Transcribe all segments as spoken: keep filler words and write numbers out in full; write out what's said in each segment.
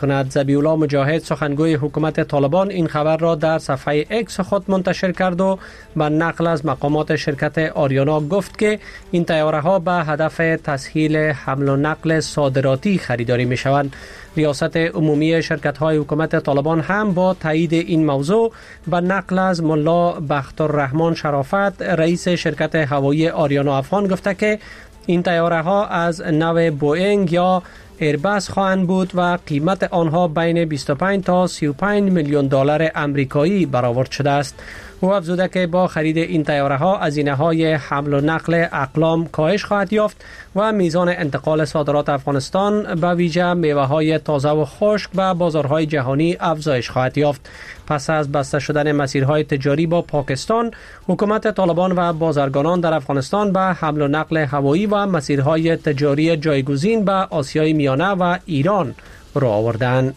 کند. ذبیح‌الله مجاهد سخنگوی حکومت طالبان این خبر را در صفحه اکس خود منتشر کرد و به نقل از مقامات شرکت آریانا گفت که این طیاره ها به هدف تسهیل حمل و نقل صادراتی خریداری می شوند. ریاست عمومی شرکت های حکومت طالبان هم با تایید این موضوع به نقل از ملا بختالرحمن شرافت رئیس شرکت هوایی آریانا افغان گفته که این طیاره ها از نوع بوئینگ یا ایربس خواهند بود و قیمت آنها بین بیست و پنج تا سی و پنج میلیون دلار آمریکایی برآورد شده است. او افزوده که با خرید این طیاره ها هزینه های حمل و نقل اقلام کاهش خواهد یافت و میزان انتقال صادرات افغانستان به ویژه میوه های تازه و خشک به بازارهای جهانی افزایش خواهد یافت. پس از بسته شدن مسیرهای تجاری با پاکستان، حکومت طالبان و بازرگانان در افغانستان به حمل و نقل هوایی و مسیرهای تجاری جایگزین به آسیای میانه و ایران رو آوردند.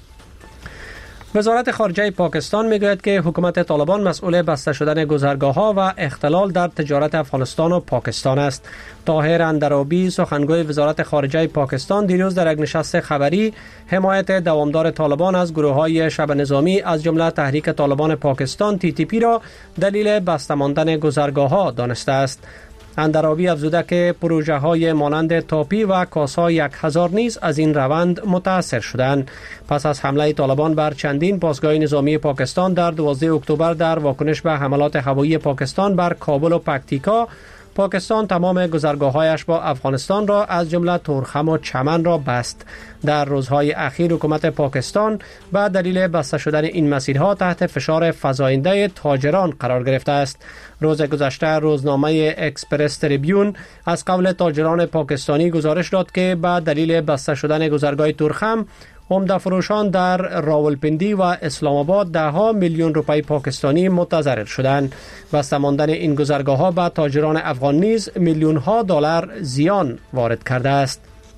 وزارت خارجه پاکستان میگوید که حکومت طالبان مسئول بسته شدن گذرگاه‌ها و اختلال در تجارت افغانستان و پاکستان است. طاهر اندرابی سخنگوی وزارت خارجه پاکستان دیروز در یک نشست خبری حمایت دوامدار طالبان از گروه‌های شبه نظامی از جمله تحریک طالبان پاکستان تی تی پی را دلیل بسته ماندن گذرگاه‌ها دانسته است. اندرابی افزوده که پروژه های مانند تاپی و کاسا یک هزار نیز از این روند متاثر شدند. پس از حمله طالبان بر چندین پاسگاه نظامی پاکستان در دوازده اکتبر در واکنش به حملات هوایی پاکستان بر کابل و پکتیکا، پاکستان تمام گذرگاه‌هایش با افغانستان را از جمله تورخم و چمن را بست. در روزهای اخیر حکومت پاکستان به دلیل بسته شدن این مسیرها تحت فشار فزاینده تاجران قرار گرفته است. روز گذشته روزنامه اکسپرس تریبیون از قول تاجران پاکستانی گزارش داد که به دلیل بسته شدن گذرگاه تورخم، عمده فروشان در راولپندی و اسلام آباد ده ها میلیون روپی پاکستانی متضرر شدند. بسته ماندن این گذرگاه ها به تاجران افغان نیز میلیون ها دلار زیان وارد کرده است.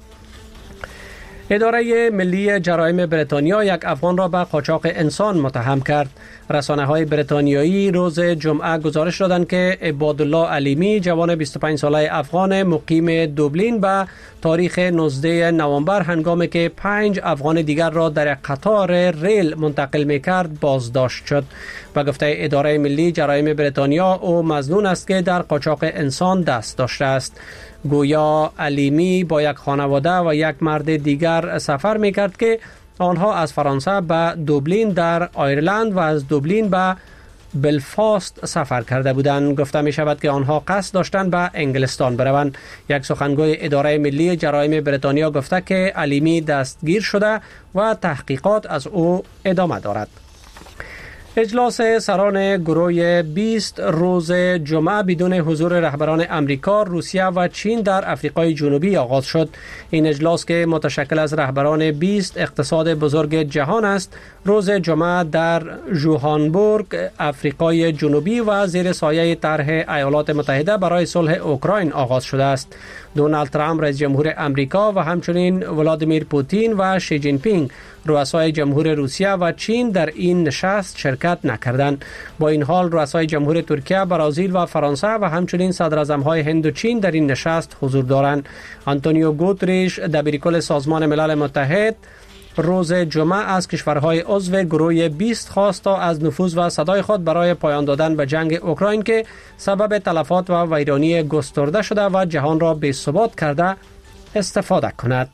اداره ملی جرایم بریتانیا یک افغان را به قاچاق انسان متهم کرد. رسانه‌های بریتانیایی روز جمعه گزارش دادند که عبادالله علیمی جوان بیست و پنج ساله افغان مقیم دوبلین به تاریخ نوزده نوامبر هنگامی که پنج افغان دیگر را در قطار ریل منتقل می‌کرد بازداشت شد. به گفته اداره ملی جرایم بریتانیا او مظنون است که در قاچاق انسان دست داشته است. گویا علیمی با یک خانواده و یک مرد دیگر سفر می‌کرد که آنها از فرانسه به دوبلین در آیرلند و از دوبلین به بلفاست سفر کرده بودند. گفته می شود که آنها قصد داشتند به انگلستان بروند. یک سخنگوی اداره ملی جرایم بریتانیا گفته که علیمی دستگیر شده و تحقیقات از او ادامه دارد. اجلاس سران گروه بیست روز جمعه بدون حضور رهبران امریکا، روسیه و چین در آفریقای جنوبی آغاز شد. این اجلاس که متشکل از رهبران بیست اقتصاد بزرگ جهان است، روز جمعه در ژوهانبورگ، آفریقای جنوبی و زیر سایه طرح ایالات متحده برای صلح اوکراین آغاز شده است. دونالد ترامپ رئیس جمهور امریکا و همچنین ولادیمیر پوتین و شی جین پینگ رؤسای جمهور روسیه و چین در این نشست شرکت نکردند. با این حال رؤسای جمهور ترکیه، برزیل و فرانسه و همچنین صدراعظم‌های هند و چین در این نشست حضور دارند. آنتونیو گوتریش دبیرکل سازمان ملل متحد روز جمعه از کشورهای عضو گروه بیست خواست تا از نفوذ و صدای خود برای پایان دادن به جنگ اوکراین که سبب تلفات و ویرانی گسترده شده و جهان را بی‌ثبات کرده استفاده کند.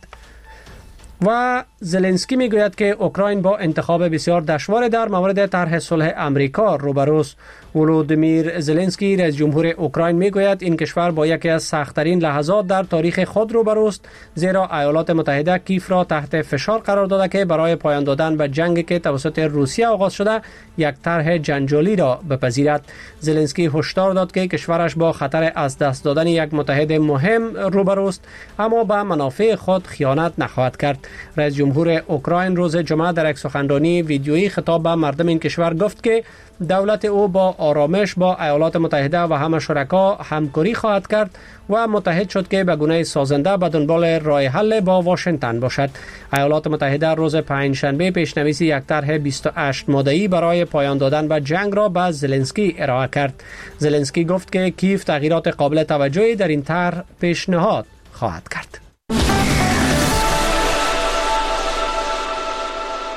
و زلنسکی میگوید که اوکراین با انتخاب بسیار دشوار در مورد طرح صلح امریکا روبروست. ولودیمیر زلنسکی رئیس جمهور اوکراین میگوید این کشور با یکی از سخت‌ترین لحظات در تاریخ خود روبروست، زیرا ایالات متحده کیف را تحت فشار قرار داده که برای پایان دادن به جنگی که توسط روسیه آغاز شده یک طرح جنجالی را بپذیرد. زلنسکی هشدار داد که کشورش با خطر از دست دادن یک متحد مهم روبروست، اما به منافع خود خیانت نخواهد کرد. رئیس جمهور اوکراین روز جمعه در یک سخنرانی ویدیویی خطاب به مردم این کشور گفت که دولت او با آرامش با ایالات متحده و همه شرکا همکاری خواهد کرد و متحد شد که به گونه سازنده به دنبال راه حل با واشنگتن باشد. ایالات متحده روز پنجشنبه پیشنویس یک طرح بیست و هشت ماده‌ای برای پایان دادن به جنگ را به زلنسکی ارائه کرد. زلنسکی گفت که کیف تغییرات قابل توجهی در این طرح پیشنهاد خواهد کرد.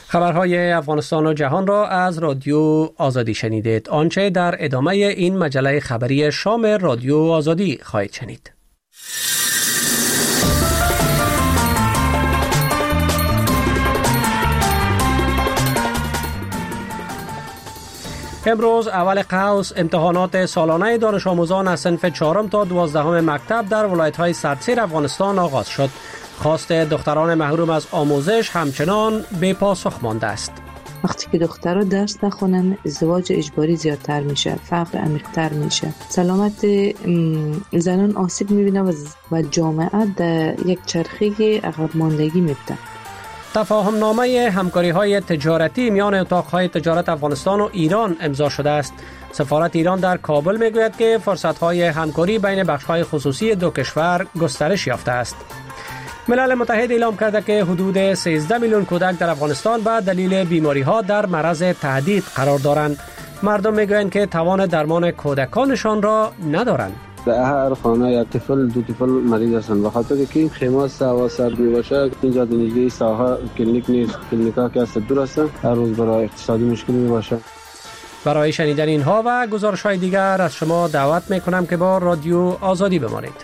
خبرهای افغانستان و جهان را از رادیو آزادی شنیدید. آنچه در ادامه این مجله خبری شام رادیو آزادی خواهید شنید. امروز اول قوس امتحانات سالانه دانش آموزان از صنف چهارم تا دوازدهم مکتب در ولایت‌های سرتسیر افغانستان آغاز شد. خواست دختران محروم از آموزش همچنان بے پاسخ مانده است. وقتی که دخترها درس نخونن ازدواج اجباری زیادتر میشه، فقر عمیق‌تر میشه، سلامت زنان آسیب میبینه و جامعه در یک چرخه عقب ماندگی میفته. تفاهم نامه همکاری های تجارتی میان اتاقهای تجارت افغانستان و ایران امضا شده است. سفارت ایران در کابل میگوید که فرصت های همکاری بین بخش های خصوصی دو کشور گسترش یافته است. ملل متحد اعلام کرده که حدود سیزده میلیون کودک در افغانستان به دلیل بیماری ها در معرض تهدید قرار دارند. مردم میگویند که توان درمان کودکانشان را ندارند. در هر خانه یک طفل دو طفل مریض هستند، به خاطر که این خیمه هوا سرد میباشه. اینجا دیگه ساحه کلینیک نیست، کلینیکا که است دور است، هر روز برای اقتصادی مشکل میباشه. برای شنیدن اینها و گزارش های دیگر از شما دعوت میکنم که با رادیو آزادی بمانید.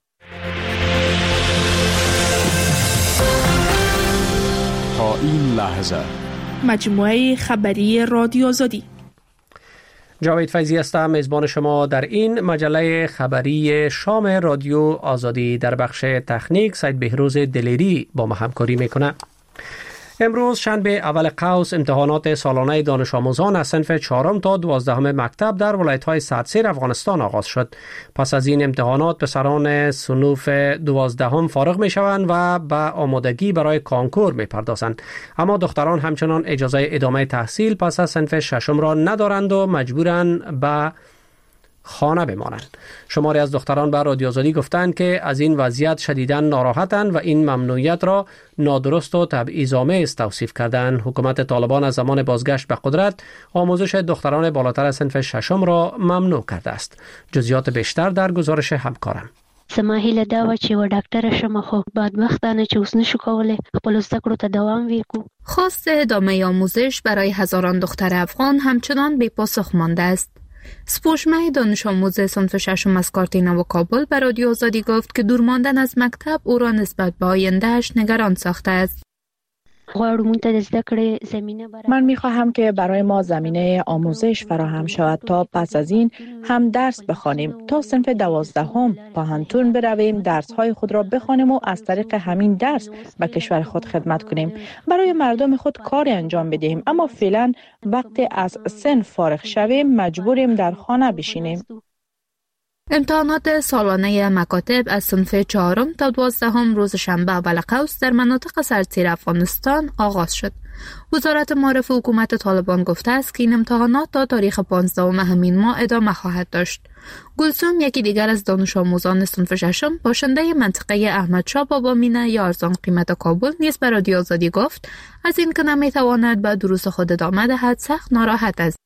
تا این لحظه مجموعه خبری رادیو آزادی. جاوید فیضی هستم، میزبان شما در این مجله خبری شام رادیو آزادی. در بخش تکنیک سید بهروز دلیری با ما همکاری میکنه. امروز شنبه اول قوس امتحانات سالانه دانش آموزان از صنف چهارم تا دوازدهم مکتب در ولایت‌های سرتسیر افغانستان آغاز شد. پس از این امتحانات پسران صنوف دوازدهم فارغ میشوند و به آمادگی برای کانکور میپردازند. اما دختران همچنان اجازه ادامه تحصیل پس از صنف ششم را ندارند و مجبورند به خانه بمانند. شماری از دختران به رادیو آزادی گفتند که از این وضعیت شدیداً ناراحتند و این ممنوعیت را نادرست و تبعیض‌آمیز توصیف کردند. حکومت طالبان از زمان بازگشت به قدرت آموزش دختران بالاتر از صنف ششم را ممنوع کرده است. جزئیات بیشتر در گزارش همکارم. زما هیله دا و چې و ډاکټره شم، خو بدبختانه چې اوس نشو کولی خپل زده کړو ته دوام ورکړو. خواست ادامه آموزش برای هزاران دختر افغان همچنان بی پاسخ مانده است. سپوشمه دانش آموز صنف ششم از کارتینا و کابل به رادیو آزادی گفت که دور ماندن از مکتب او را نسبت به آینده‌اش نگران ساخته است. من می‌خواهم که برای ما زمینه آموزش فراهم شود تا پس از این هم درس بخوانیم، تا صنف دوازدهم پاهنتون برویم، درس‌های خود را بخوانیم و از طریق همین درس به کشور خود خدمت کنیم، برای مردم خود کاری انجام بدهیم. اما فعلا وقتی از صنف فارغ شویم مجبوریم در خانه بشینیم. امتحانات سالانه مکاتب از صنف چهارم تا دوازدهم روز شنبه اول قوس در مناطق سرتسیر افغانستان آغاز شد. وزارت معارف حکومت طالبان گفته است که این امتحانات تا تاریخ پانزدهم همین ماه ادامه خواهد داشت. گلسوم، یکی دیگر از دانش آموزان صنف ششم، باشنده منطقه احمدشاه بابا مینه یا ارزان قیمت کابل، نیز به رادیو آزادی گفت از این که نمیتواند به دروس خود ادامه دهد سخت ناراحت است.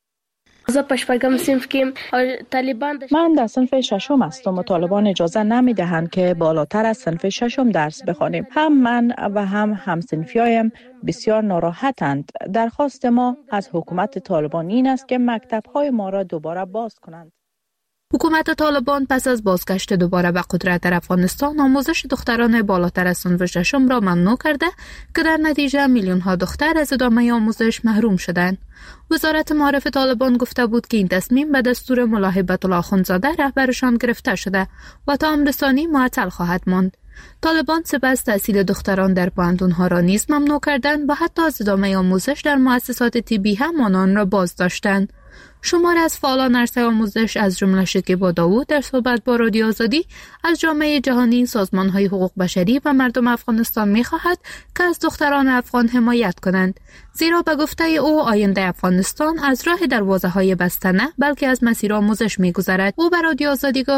من در صنف ششم هستم و طالبان اجازه نمی دهند که بالاتر از صنف ششم درس بخوانیم. هم من و هم همصنفیایم بسیار ناراحتند. درخواست ما از حکومت طالبان این است که مکتب‌های ما را دوباره باز کنند. حکومت طالبان پس از بازگشت دوباره به قدرت در افغانستان آموزش دختران بالاتر از صنف ششم را ممنوع کرده که در نتیجه میلیون ها دختر از ادامه آموزش محروم شدند. وزارت معارف طالبان گفته بود که این تصمیم به دستور ملا هیبت الله اخندزاده رهبرشان گرفته شده و تا امر ثانی معطل خواهد ماند. طالبان سپس تحصیل دختران در پوهنتون‌ها را نیز ممنوع کردند و حتی از ادامه آموزش در مؤسسات طبی هم آنان را باز داشتند. شمار از فعالان عرصه آموزش از جمله شکیبا داوود در صحبت با رادیو آزادی از جامعه جهانی، سازمان‌های حقوق بشری و مردم افغانستان می‌خواهد که از دختران افغان حمایت کنند، زیرا به گفته او آینده افغانستان از راه دروازه‌های بسته نه بلکه از مسیر آموزش می‌گذرد. او به رادیو آزادی گفت: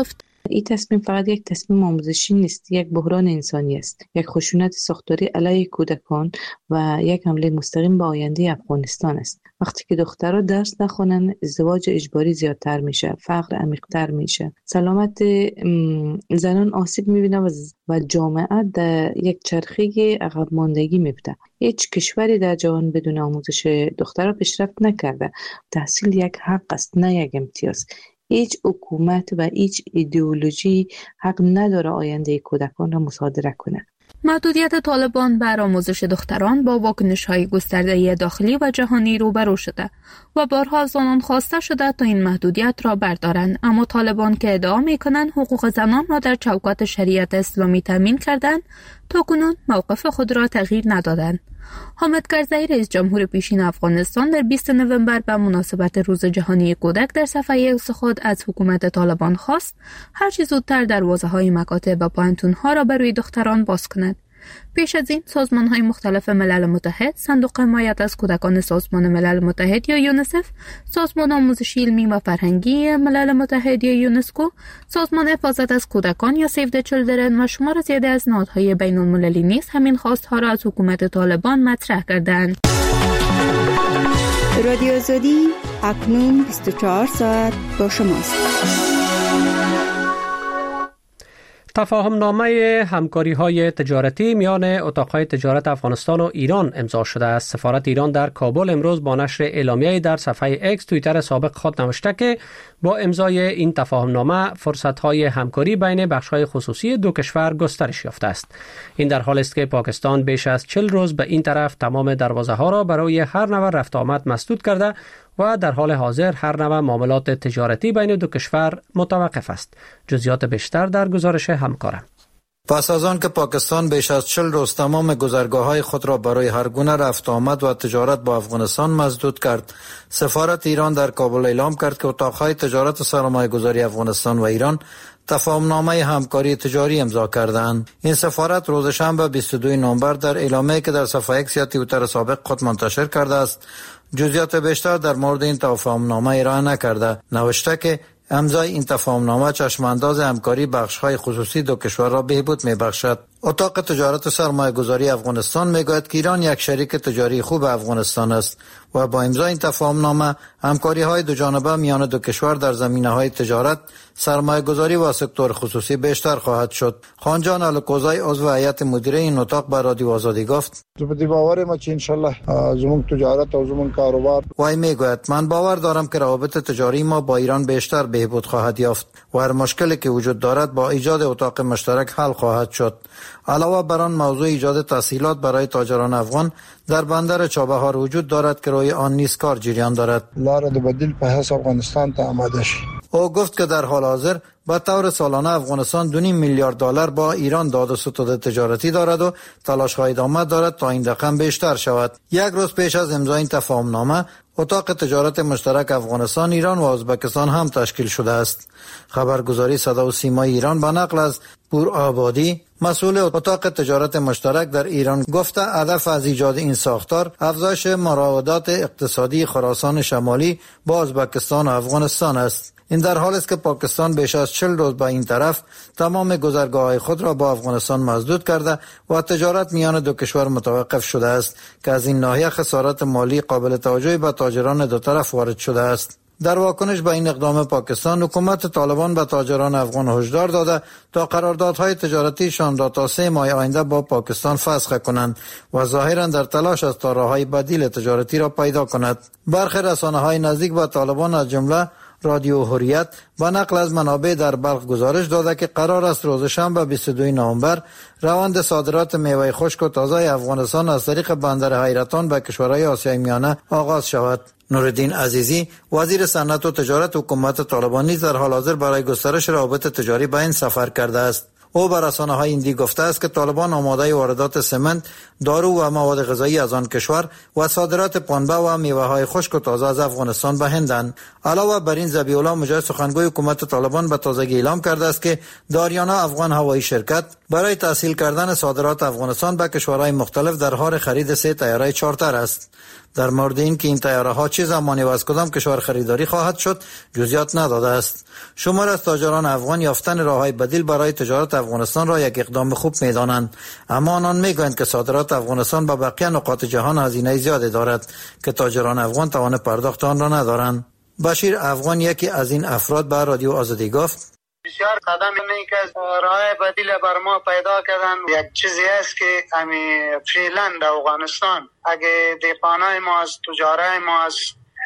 این تصمیم فقط یک تصمیم آموزشی نیست، یک بحران انسانی است، یک خشونت ساختاری علیه کودکان و یک حمله مستقیم به آینده افغانستان است. وقتی که دخترها درس نخونن، ازدواج اجباری زیادتر میشه، فقر عمیق‌تر میشه، سلامت زنان آسیب میبینه و جامعه در یک چرخه عقب ماندگی میفته. هیچ کشوری در جهان بدون آموزش دخترها پیشرفت نکرده. تحصیل یک حق است، نه یک امتیاز. هیچ حکومت و هیچ ایدئولوژی حق نداره آینده کودکان را مصادره کنه. محدودیت طالبان بر آموزش دختران با واکنش‌های گسترده داخلی و جهانی روبرو شده و بارها از آنان خواسته شده تا این محدودیت را بردارند، اما طالبان که ادعا می‌کنند حقوق زنان را در چوکات شریعت اسلامی تامین کردند، تاکنون موقف خود را تغییر ندادند. حامد کرزی رئیس جمهور پیشین افغانستان در بیست نوامبر به مناسبت روز جهانی کودک در صفحه ایکس خود از حکومت طالبان خواست هر چه زودتر دروازه‌های مکاتب و پوهنتون‌ها را برای دختران باز کند. پیش از این سازمان‌های مختلف ملل متحد، صندوق حمایت از کودکان سازمان ملل متحد یا یونیسف، سازمان آموزشی علمی و فرهنگی ملل متحد یا یونسکو، سازمان حفاظت از کودکان یا سیو د چیلدرن و شمار زیاده از نهادهای بین‌المللی نیز همین خواست‌ها را از حکومت طالبان مطرح کردند. رادیو آزادی اکنون بیست و چهار ساعت با شماست. تفاهم نامه همکاری های تجارتی میان اتاقهای تجارت افغانستان و ایران امضا شده است. سفارت ایران در کابل امروز با نشر اعلامیه‌ای در صفحه اکس توییتر سابق خود نوشته که با امضای این تفاهم نامه فرصت‌های همکاری بین بخش‌های خصوصی دو کشور گسترش یافته است. این در حالی است که پاکستان بیش از چهل روز به این طرف تمام دروازه‌ها را برای هر نوع رفت آمد مسدود کرده و در حال حاضر هر نوع معاملات تجارتی بین دو کشور متوقف است. جزئیات بیشتر در گزارش همکارم. پس از آن که پاکستان بیش از چهل روز تمام گذرگاه‌های خود را برای هر گونه رفت آمد و تجارت با افغانستان مسدود کرد، سفارت ایران در کابل اعلام کرد که اتاق‌های تجارت و سرمایه‌گذاری افغانستان و ایران تفاهمنامه همکاری تجاری امضا کردند. این سفارت روز شنبه بیست و دو نوامبر در اعلامیه‌ای که در صفحه اکس یا توییتر سابق خود منتشر کرده است، جزئیات بیشتر در مورد این تفاهمنامه ارائه نکرده. نوشته که امضای این تفاهمنامه چشمانداز همکاری بخش‌های خصوصی دو کشور را بهبود می‌بخشد. اتاق تجارت و سرمایه‌گذاری افغانستان می‌گوید که ایران یک شریک تجاری خوب افغانستان است و با امضای این تفاهمنامه همکاری‌های دو جانبه میان دو کشور در زمینه‌های تجارت، سرمایه‌گذاری و سکتور خصوصی بیشتر خواهد شد. خانجان الکوزی عضو هیئت مدیره این اتاق به رادیو آزادی گفت: زبدی باور ما چې ان شاء الله زموږ تجارت او زموږ کاروبار وای میگوید من باور دارم که روابط تجاری ما با ایران بیشتر بهبود خواهد یافت و هر مشکلی که وجود دارد با ایجاد اتاق مشترک حل خواهد شد. علاوه بر آن موضوع ایجاد تسهیلات برای تاجران افغان در بندر چابهار وجود دارد که روی آن نیز کار جریان دارد. لار د بدیل په حساب افغانستان ته آماده شي. او گفت که در حال حاضر با طور سالانه افغانستان دو نیم میلیارد دلار با ایران داد و ستد تجارتی دارد و تلاش‌های ادامه دارد تا این رقم بیشتر شود. یک روز پیش از امضای این تفاهمنامه، اتاق تجارت مشترک افغانستان، ایران و ازبکستان هم تشکیل شده است. خبرگزاری صدا و سیمای ایران با نقل از پور آبادی، مسئول اتاق تجارت مشترک در ایران، گفته هدف از ایجاد این ساختار افزایش مراودات اقتصادی خراسان شمالی با ازبکستان و افغانستان است. این در حالی است که پاکستان بیش از چهل روز با این طرف تمام گذرگاه‌های خود را با افغانستان مسدود کرده و تجارت میان دو کشور متوقف شده است که از این ناحیه خسارت مالی قابل توجهی به تاجران دو طرف وارد شده است. در واکنش به این اقدام پاکستان، حکومت طالبان به تاجران افغان هشدار داده تا قراردادهای تجارتیشان را تا سه ماه آینده با پاکستان فسخ کنند و ظاهرا در تلاش است تا راههای بدیل تجارتی را پیدا کند. برخی رسانه‌های نزدیک به طالبان از جمله رادیو حریت با نقل از منابع در بلخ گزارش داده که قرار است روز شنبه بیست و دو نوامبر روند صادرات میوه خشک و تازه افغانستان از طریق بندر حیرتان به کشورهای آسیای میانه آغاز شود. نوردین عزیزی، وزیر صنعت و تجارت حکومت طالبان، نیز در حال حاضر برای گسترش روابط تجاری به این سفر کرده است. او به رسانه‌های هندی گفته است که طالبان آماده واردات سمنت، دارو و مواد غذایی از آن کشور و صادرات پنبه و میوه‌های خشک و تازه از افغانستان به هندند. علاوه بر این، ذبیح الله مجاهد، سخنگوی حکومت طالبان، به تازگی اعلام کرده است که داریانا افغان هوایی شرکت برای تسهیل کردن صادرات افغانستان به کشورهای مختلف در حال خرید سه طیاره چارتر است. در مورد این که این طیاره ها چه زمانی و از کدام کشور خریداری خواهد شد جزئیات نداده است. شمار از تاجران افغان یافتن راههای بدیل برای تجارت افغانستان را یک اقدام خوب می‌دانند، اما آنان می‌گویند که صادرات افغانستان به بقیه نقاط جهان هزینه زیادی دارد که تاجران افغان توان پرداخت آن را ندارند. بشیر افغان یکی از این افراد به رادیو آزادی گفت: بسیار قدم اینه که راه بدیل بر ما پیدا کردن. یک چیزی است که امی فعلا در افغانستان اگه دیپانای ما از تجاره ما از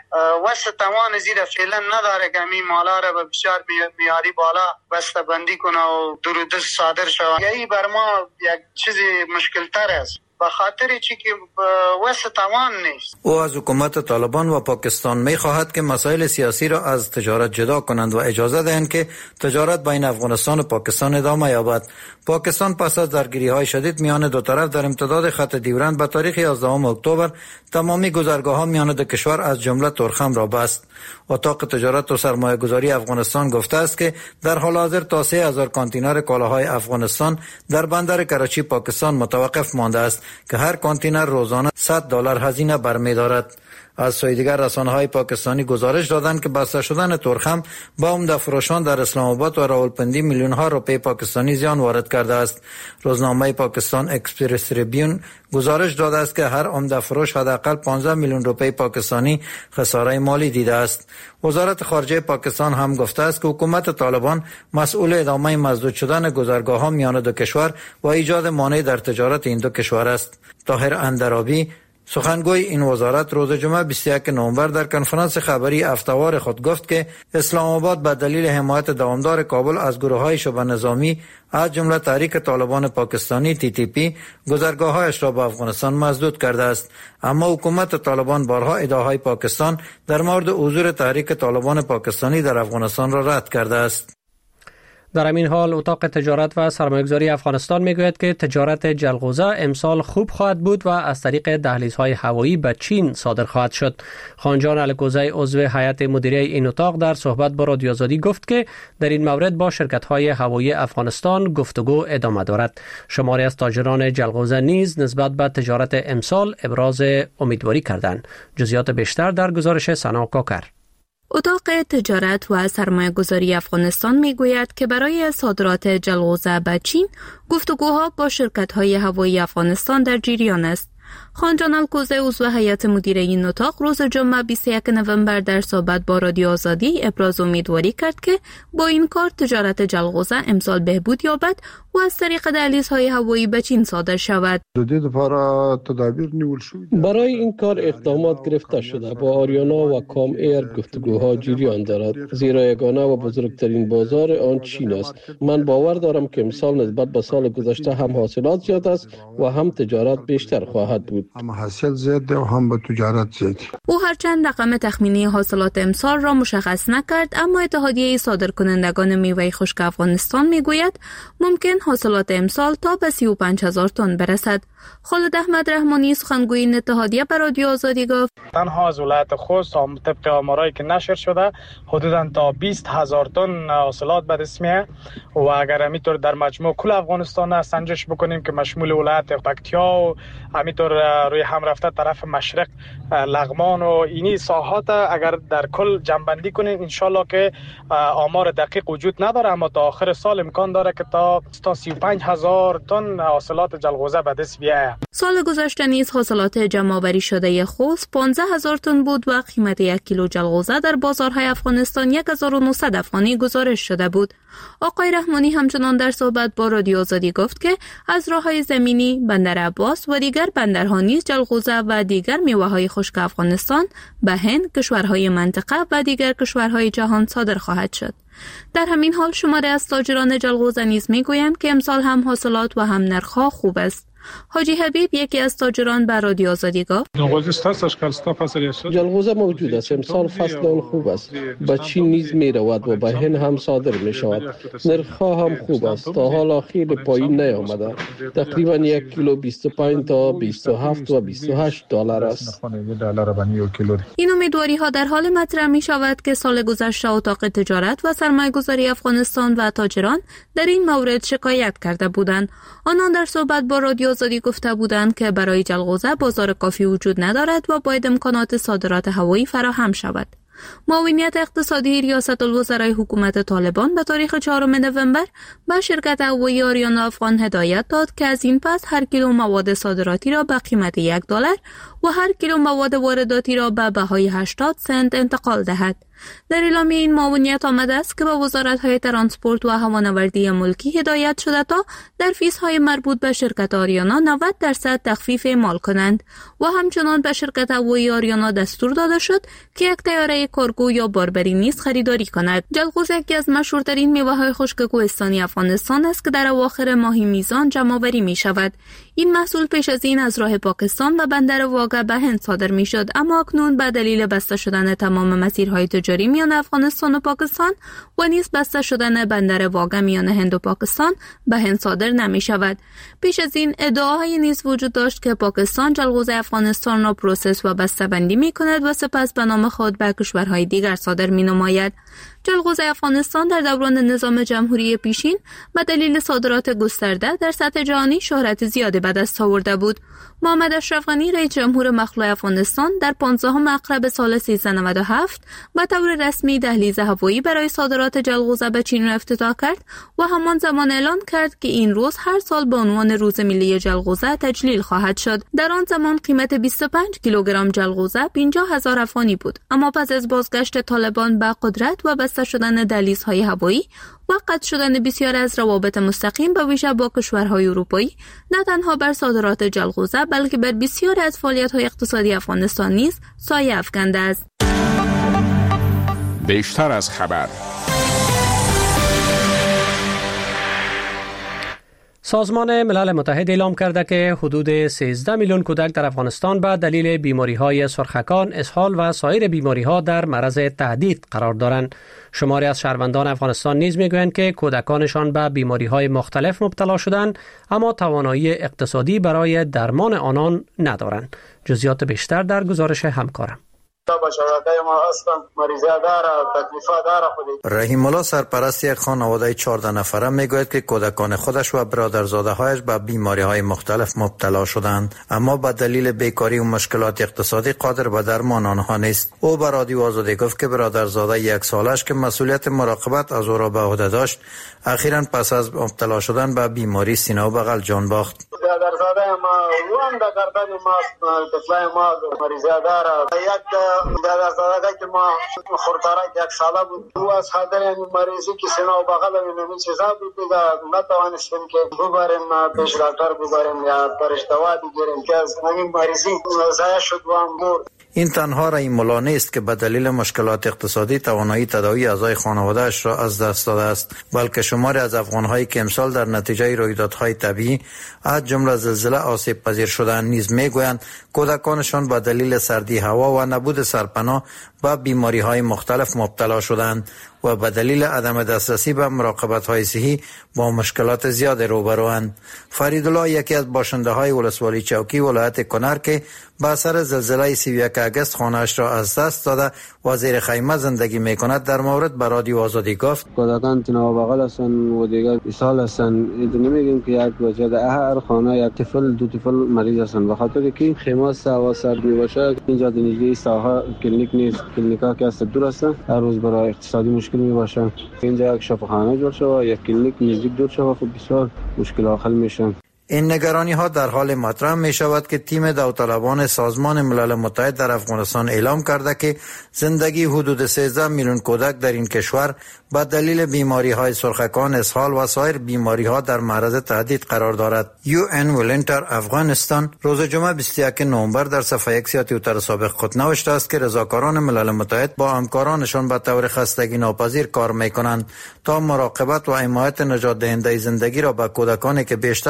وسط توان زیر فعلا نداره که امی مالا را به بسیار میاری بالا بسته بندی کنه و درودست صادر شود. یعنی بر ما یک چیزی مشکل تر است به خاطر چی که وسط توان نیست. او از حکومت طالبان و پاکستان می خواهد که مسائل سیاسی را از تجارت جدا کنند و اجازه دهند که تجارت بین افغانستان و پاکستان ادامه یابد. پاکستان پس از درگیری های شدید میان دو طرف در امتداد خط ډیورند به تاریخ یازدهم اکتبر تمامی گذرگاه ها میان دو کشور از جمله تورخم را بست. اتاق تجارت و سرمایه گذاری افغانستان گفته است که در حال حاضر تا سه هزار کانتینر کالاهای افغانستان در بندر کراچی پاکستان متوقف مانده است که هر کانتینر روزانه صد دلار هزینه برمی‌دارد. از سوی دیگر رسانه‌های پاکستانی گزارش دادند که بسته شدن تورخم با عمده فروشان در اسلام آباد و راولپنڈی میلیون ها روپیه پاکستانی زیان وارد کرده است. روزنامه پاکستان اکسپرس تریبیون گزارش داده است که هر عمده فروش حداقل پانزده میلیون روپیه پاکستانی خساره مالی دیده است. وزارت خارجه پاکستان هم گفته است که حکومت طالبان مسئول ادامه مسدود شدن گذرگاه‌ها میان دو کشور و ایجاد مانع در تجارت این دو کشور است. طاهر اندرابی سخنگوی این وزارت روز جمعه بیست و یکم نوامبر در کنفرانس خبری هفته‌وار خود گفت که اسلام آباد به دلیل حمایت دوامدار کابل از گروه‌های شبه نظامی از جمله تحریک طالبان پاکستانی تی تی پی گذرگاه‌هایش را به افغانستان مسدود کرده است، اما حکومت طالبان بارها ادعاهای پاکستان در مورد حضور تحریک طالبان پاکستانی در افغانستان را رد کرده است. در همین حال اتاق تجارت و سرمایه‌گذاری افغانستان میگوید که تجارت جلغوزه امسال خوب خواهد بود و از طریق دهلیزهای هوایی به چین صادر خواهد شد. خانجان الکوزی عضو هیئت مدیره این اتاق در صحبت با رادیو آزادی گفت که در این مورد با شرکت‌های هوایی افغانستان گفتگو ادامه دارد. شماری از تاجران جلغوزه نیز نسبت به تجارت امسال ابراز امیدواری کردند. جزئیات بیشتر در گزارش سنا کاکر. اتاق تجارت و سرمایه گذاری افغانستان می گوید که برای صادرات جلغوزه به چین گفتگوها با شرکت‌های هوایی افغانستان در جریان است. خانجان الکوزی عضو هیئت مدیره این اتاق روز جمعه بیست و یکم نوامبر در صحبت با رادیو آزادی ابراز امیدواری کرد که با این کار تجارت جلغوزه امسال بهبود یابد و از طریق دهلیزهای هوایی به چین صادر شود. برای این کار اقدامات گرفته شده. با آریانا و کام ایر گفتگوها جریان دارد، زیرا یگانه و بزرگترین بازار آن چین است. من باور دارم که امسال نسبت به سال گذشته هم حاصلات زیاد است و هم تجارت بیشتر خواهد بود. هم حاصل زیاد و هم با تجارت زیاد. او هرچند رقم تخمینی حاصلات امسال را مشخص نکرد، اما اتحادیه صادرکنندگان میوه خشک افغانستان میگوید ممکن حاصلات امسال تا به سی و پنج هزار تن برسد. خالد احمد رحمانی سخنگوی این اتحادیه به رادیو آزادی گفت تنها از ولایت خوست طبق آمارایی که نشر شده حدوداً تا بیست هزار تن حاصلات به دست میاد و اگر همینطور در مجموع کل افغانستان سنجش بکنیم که مشمول ولایت پکتیا و همینطور روی هم رفته طرف مشرق لغمان و اینی ساحات اگر در کل جمع‌بندی کنیم انشالله که آمار دقیق وجود نداره، اما تا آخر سال امکان داره که تا تا سی و پنج هزار تن حاصلات جلغوزه به دست بیاید. سال گذشته نیز حاصلات جمع‌آوری شده خوست پانزده هزار تن بود و قیمت یک کیلو جلغوزه در بازارهای افغانستان یک هزار و نهصد افغانی گزارش شده بود. آقای رحمانی همچنان در صحبت با رادیو آزادی گفت که از راههای زمینی بندر عباس و دیگر بندرها نیز جلغوزه و دیگر میوه‌های خشک افغانستان به هند، کشورهای منطقه و دیگر کشورهای جهان صادر خواهد شد. در همین حال شماری از تاجران جلغوزه نیز میگویند که امسال هم حاصلات و هم نرخ‌ها خوب است. حاجی حبیب یکی از تاجران به رادیو آزادی گفت جلغوزه موجود است. امسال فصل آن خوب است. به چین نیز می رود و به هند هم صادر می شود. نرخ‌ها هم خوب است. تا حالا خیلی پایین نیامده. تقریبا یک کیلو بیست و پنج تا بیست و هفت و بیست و هشت دلار است. این امیدواری ها در حال مطرح می شود که سال گذشته اتاق تجارت و سرمایه‌گذاری افغانستان و تاجران در این مورد شکایت کرده بودند. آنان در صحبت با رادیو آزادی گفته بودند که برای جلغوزه بازار کافی وجود ندارد و باید امکانات صادرات هوایی فراهم شود. معاونیت اقتصادی ریاست الوزرای حکومت طالبان به تاریخ چهارم نوامبر به شرکت هوایی آریانا افغان هدایت داد که از این پس هر کیلو مواد صادراتی را به قیمت یک دلار و هر کیلو مواد وارداتی را به بهای هشتاد سنت انتقال دهد. در اعلامیه این معاونیت آمده است که به وزارت‌های ترانسپورت و هوانوردی ملکی هدایت شده تا در فیس‌های مربوط به شرکت آریانا نود درصد تخفیف اعمال کنند و همچنان به شرکت هوایی آریانا دستور داده شد که یک طیاره کارگو یا باربری نیز خریداری کند. جلغوزه یکی از مشهورترین میوه‌های خشک کوهستانی افغانستان است که در اواخر ماه میزان جمع‌آوری می‌شود. این محصول پیش از این از راه پاکستان و بندر واگه به هند صادر می‌شد، اما اکنون به دلیل بسته شدن تمام مسیرهای تجاری میان افغانستان و پاکستان و نیز بسته شدن بندر واگه میان هند و پاکستان به هند صادر نمی شود. پیش از این ادعاهای نیز وجود داشت که پاکستان جلغوزه افغانستان را پروسس و بسته بندی می کند و سپس به نام خود به کشورهای دیگر صادر می نماید. جلغوزه افغانستان در دوران نظام جمهوری پیشین به دلیل صادرات گسترده در سطح جهانی شهرت زیادی به دست آورده بود. محمد اشرف غنی رئیس جمهور مخلوع افغانستان در پانزدهم مقرب سال سیزده نود و هفت به طور رسمی دهلیز هوایی برای صادرات جلغوزه به چین را افتتاح کرد و همان زمان اعلان کرد که این روز هر سال به عنوان روز ملی جلغوزه تجلیل خواهد شد. در آن زمان قیمت بیست و پنج کیلوگرم جلغوزه پنجاه هزار افغانی بود، اما پس از بازگشت طالبان به قدرت و بسته شدن دهلیزهای هوایی و قطع شدن بسیار از روابط مستقیم به ویژه با کشورهای اروپایی، نه تنها بر صادرات جلغوزه بلکه بر بسیاری از فعالیت‌های اقتصادی افغانستان نیز سایه افکنده است. بیشتر از خبر. سازمان ملل متحد اعلام کرده که حدود سیزده میلیون کودک در افغانستان به دلیل بیماری‌های سرخکان، اسهال و سایر بیماری‌ها در معرض تهدید قرار دارند. شماری از شهروندان افغانستان نیز می‌گویند که کودکانشان به بیماری‌های مختلف مبتلا شدند، اما توانایی اقتصادی برای درمان آنان ندارند. جزئیات بیشتر در گزارش همکارم. رحیم الله سرپرست یک خانواده چهارده نفره میگوید که کودکان خودش و برادرزاده هایش به بیماری های مختلف مبتلا شدند، اما به دلیل بیکاری و مشکلات اقتصادی قادر به درمان آنها نیست. او به رادیو آزادی گفت که برادرزاده یک سالش که مسئولیت مراقبت از او را به عهده داشت، اخیراً پس از مبتلا شدن به بیماری سینه و بغل جان باخت. برادرزاده ما وام در گردن ما طفلای ما مریضه داره. یک برادرزاده که ما خورتارک یک ساله بود، او از خاطر این مریضی که سینه و بغل این چیزا بود دیگه نتوانستیم که ببریم پیش دکتر ببریم یا برش دوا بگیریم که از این مریضی ضایع شد و مرد. این تنها رحیم الله نیست که به دلیل مشکلات اقتصادی توانایی تداوی اعضای خانواده‌اش را از دست داده است، بلکه شماری از افغان‌هایی که امسال در نتیجه رویدادهای طبیعی از جمله زلزله آسیب پذیر شدند نیز میگویند کودکانشان به دلیل سردی هوا و نبود سرپناه به بیماری‌های مختلف مبتلا شدند و به دلیل عدم دسترسی به مراقبت‌های صحی با مشکلات زیاد روبروند. فریدالله یکی از باشنده‌های ولسوالی چوکی ولایت کنر که به اثر زلزله سی و یک آگوست خانه‌اش را از دست داده و زیر خیمه زندگی می‌کند در مورد به رادیو آزادی گفت: کودکان تنها بغل هستند و دیگر اسهال هستند. نمیگیم که یک وجه در هر خانه یک طفل دو طفل مریض هستند، به خاطر که خیمه هوا سرد میباشه. اینجا دیگه ساحه کلینیک نیست، کلینیکا که است دور است، هر روز برای اقتصادی مشکل میباشه. اینجا یک شفاخانه جوړ شوه، یک کلینیک نزدیک دور شوه، خب بسیار مشکل حل میشه. این نگرانی ها در حال مطرح می شود که تیم داوطلبان سازمان ملل متحد در افغانستان اعلام کرده که زندگی حدود سیزده میلیون کودک در این کشور با دلیل بیماری های سرخکان، اسهال و سایر بیماری ها در معرض تهدید قرار دارد. یو ان ولنتر افغانستان روز جمعه بیست و یکم نوامبر در صفحه اکس یا توییتر سابق خود نوشته است که رضاکاران ملل متحد با همکارانشان به طور خستگی ناپذیر کار می کنند تا مراقبت و حمایت نجات دهنده زندگی را به کودکانی که بیشتر نیاز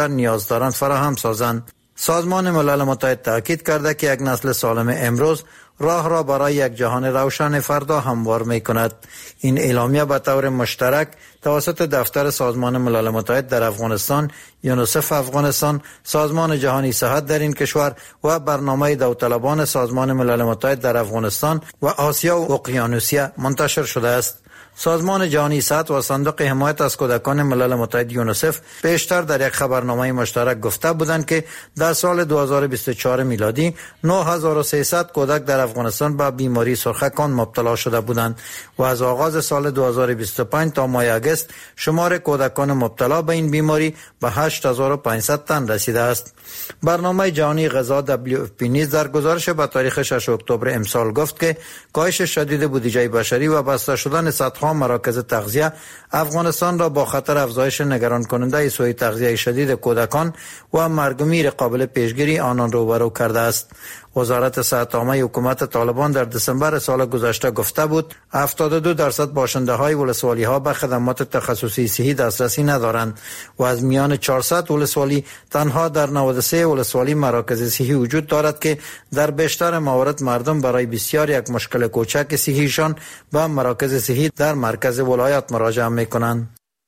دارند فراهم سازند. سازمان ملل متحد تاکید کرده که یک نسل سالم امروز راه را برای یک جهان روشن فردا هموار می کند. این اعلامیه به طور مشترک توسط دفتر سازمان ملل متحد در افغانستان، یونیسف افغانستان، سازمان جهانی صحت در این کشور و برنامه داوطلبان سازمان ملل متحد در افغانستان و آسیا و اقیانوسیه منتشر شده است. سازمان جهانی صحت و صندوق حمایت از کودکان ملل متحد یونیسف پیشتر در یک خبرنامه مشترک گفته بودند که در سال دو هزار و بیست و چهار میلادی نه هزار و سیصد کودک در افغانستان به بیماری سرخکان مبتلا شده بودند و از آغاز سال دو هزار و بیست و پنج تا ماه اگست شمار کودکان مبتلا به این بیماری به هشت هزار و پانصد تن رسیده است. برنامه جهانی غذا دبلیو اف پی نیز در گزارش به تاریخ شش اکتبر امسال گفت که کاهش شدید بودجه بشری و بسته شدن صدها مراکز تغذیه افغانستان را با خطر افزایش نگران کننده سوء تغذیه شدید کودکان و مرگ و میر قابل پیشگیری آنان روبرو کرده است. وزارت صحت عامه حکومت طالبان در دسامبر سال گذشته گفته بود هفتاد و دو درصد باشنده های ولسوالی ها به خدمات تخصصی صحی دسترسی ندارند و از میان چهارصد ولسوالی تنها در نود و سه ولسوالی مراکز صحی وجود دارد که در بیشتر موارد مردم برای بسیار یک مشکل کوچک صحیشان به مراکز صحی در مرکز ولایت مراجعه میکنند.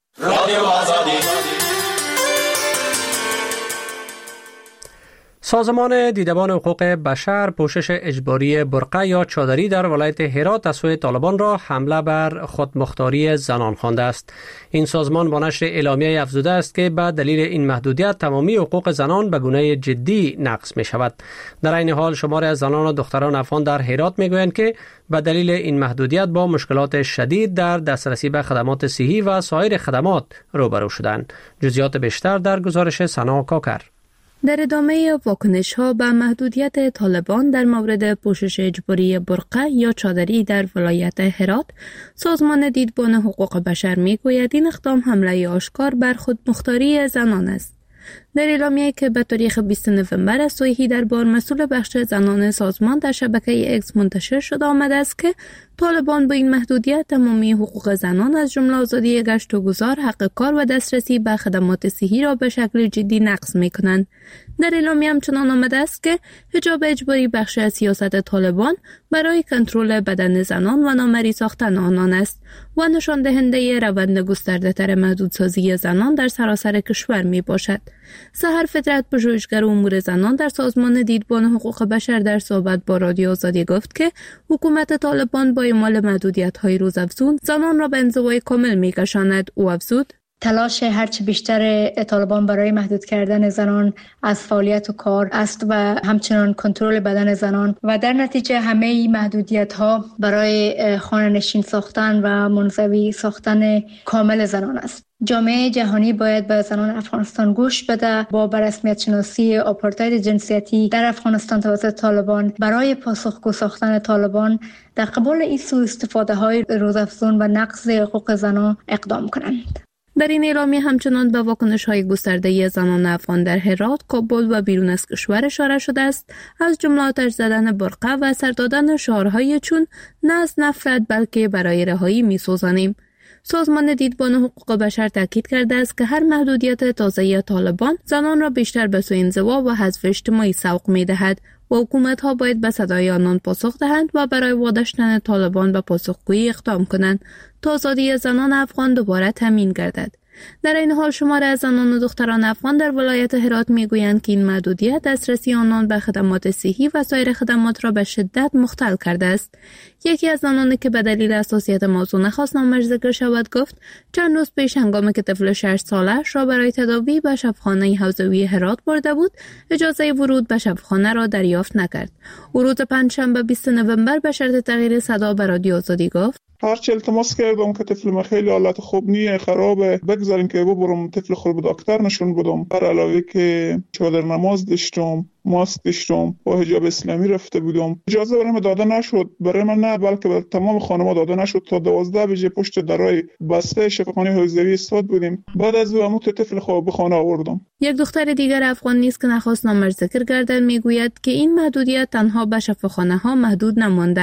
سازمان دیدبان حقوق بشر پوشش اجباری برقه یا چادری در ولایت هرات از سوی طالبان را حمله بر خودمختاری زنان خوانده است. این سازمان با نشر اعلامیه افزوده است که به دلیل این محدودیت تمامی حقوق زنان به گونه جدی نقض می شود. در این حال شماری از زنان و دختران افغان در هرات می گویند که به دلیل این محدودیت با مشکلات شدید در دسترسی به خدمات صحی و سایر خدمات روبرو شدند. جزئیات بیشتر در گزارش سنا کاکر. در ادامه واکنش ها به محدودیت طالبان در مورد پوشش اجباری برقه یا چادری در ولایت هرات، سازمان دیدبان حقوق بشر می گوید این اقدام حمله آشکار بر خودمختاری زنان است. در اعلامیه که به تاریخ بیستم نوامبر از سوی هیدربار مسئول بخش زنان سازمان در شبکه اکس منتشر شده آمده است که طالبان با این محدودیت تمامی حقوق زنان از جمله آزادی گشت و گذار، حق کار و دسترسی به خدمات صحی را به شکل جدی نقض می‌کنند. در اعلامیه همچنان آمده است که حجاب اجباری بخش از سیاست طالبان برای کنترل بدن زنان و نامری ساختن آنان است و نشان دهنده روند گسترده‌تر محدودسازی زنان در سراسر کشور میباشد. سحر فطرت پژوهشگر امور زنان در سازمان دیدبان حقوق بشر در صحبت با رادیو آزادی گفت که حکومت طالبان با اعمال محدودیت‌های روزافزون زنان را به انزوای کامل می‌کشاند. او افزود: تلاش هرچه بیشتر طالبان برای محدود کردن زنان از فعالیت و کار است و همچنان کنترل بدن زنان و در نتیجه همه محدودیت ها برای خانه نشین ساختن و منزوی ساختن کامل زنان است. جامعه جهانی باید به زنان افغانستان گوش بده. با بررسمیت شناسی آپارتاید جنسیتی در افغانستان توسط طالبان برای پاسخگو ساختن طالبان در قبال این سوء استفاده های روزافزون و نقض حقوق زنان اقدام کنند. در این اعلامیه همچنان به واکنش‌های گسترده زنان افغان در هرات، کابل و بیرون از کشور اشاره شده است، از جمله آتش زدن برقه و سر دادن شعارهای چون نه از نفرت بلکه برای رهایی می‌سوزانیم. سازمان دیدبان حقوق بشر تاکید کرده است که هر محدودیت تازه طالبان زنان را بیشتر به سوی انزوا و حذف اجتماعی سوق می‌دهد و حکومت‌ها باید به صدای آنان پاسخ دهند و برای واداشتن طالبان به پاسخگویی اقدام کنند تا آزادی زنان افغان دوباره تامین گردد. در این حال شمار از زنان و دختران افغان در ولایت هرات میگویند که این محدودیت دسترسی آنان به خدمات صحی و سایر خدمات را به شدت مختل کرده است. یکی از زنانی که به دلیل حساسیت موضوع نخواست نامش ذکر شود گفت چند روز پیش هنگامی که طفل شش سالش را برای تداوی به شفاخانه حوزوی هرات برده بود، اجازه ورود به شفاخانه را دریافت نکرد. او روز پنجشنبه بیستم نوامبر به شرط تغییر صدا به رادیو آزادی گفت: هرچی التماس کردم که طفل من خیلی حالت خوب نیه، خرابه، بگذارین که ببرم طفل خود به دکتر نشون بدم. بر علاوه که چادر نماز داشتم، ماسک داشتم و حجاب اسلامی رفته بودم، اجازه برای من داده نشد. برای من نه بلکه به تمام خانواده داده نشد. تا دوازده بجه پشت درای بسته شفاخانه حوزوی ایستاد بودیم. بعد از او عموت طفل خود به خانه آوردم. یک دختر دیگر افغان نیست که نخواست نامش ذکر گردد میگوید که این محدودیت تنها به شفاخانه ها محدود نمانده است.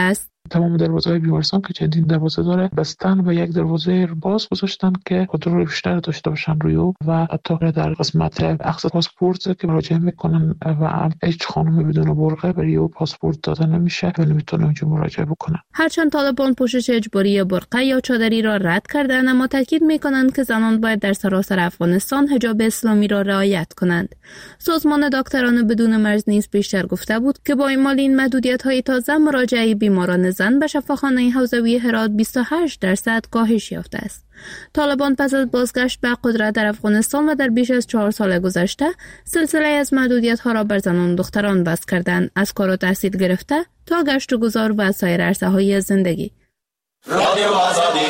تمام دروازه‌های بیمارستان که چندین دروازه داره بستن و یک دروازه باز گذاشتن که کنترل بیشتر داشته باشن روی او و حتی در قسمت اخذ پاسپورت که مراجعه میکنن و هیچ خانم بدون برقه برای او پاسپورت داده نمیشه و نمیتونه اونجا مراجعه بکنن. هرچند طالبان پوشش اجباری برقه یا چادری را رد کردند، اما تاکید میکنند که زنان باید در سراسر افغانستان حجاب اسلامی را رعایت کنند. سازمان دکتران بدون مرز نیز بیشتر گفته بود که با اعمال این محدودیت‌های تازه مراجعه بیماران زن به شفاخانه حوزوی هرات بیست و هشت درصد کاهش یافته است. طالبان پس از بازگشت به قدرت در افغانستان و در بیش از چهار سال گذشته سلسله از محدودیت‌ها را بر زنان و دختران بس کردند، از کار و تحصیل گرفته تا گشت و گذار و سایر عرصه‌های زندگی. رادیو آزادی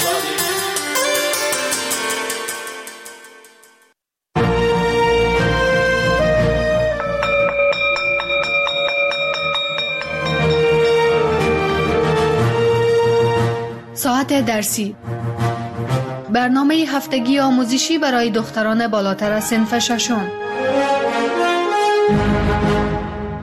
ساعت درسی، برنامه هفتگی آموزشی برای دختران بالاتر از صنف ششم.